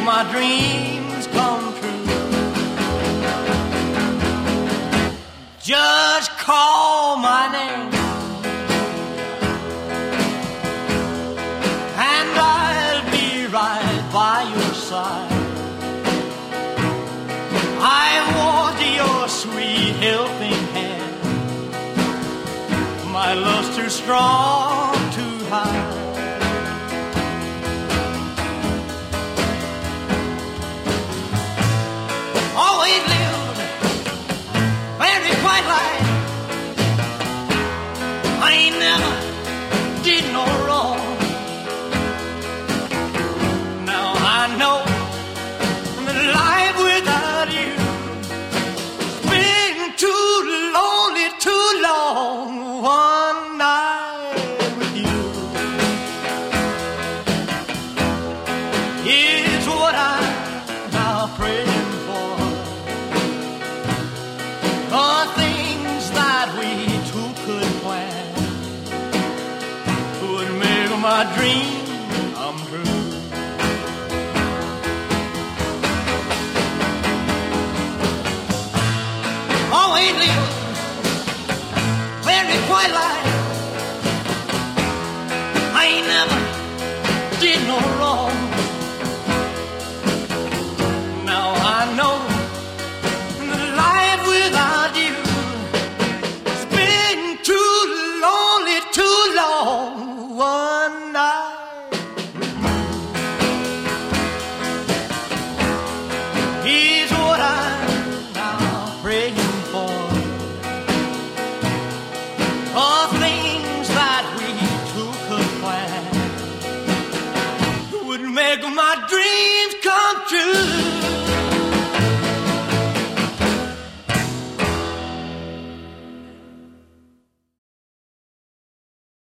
my dreams come true. Just call my name and I'll be right by your side. I want your sweet helping hand. My love's too strong to hide. Always lived very quiet life. I ain't never did no wrong. Now I know that life without you has been too lonely, too long. One night with you is what I'm now praying for. The things that we two could plan would make my dream come true. Always live very quiet life.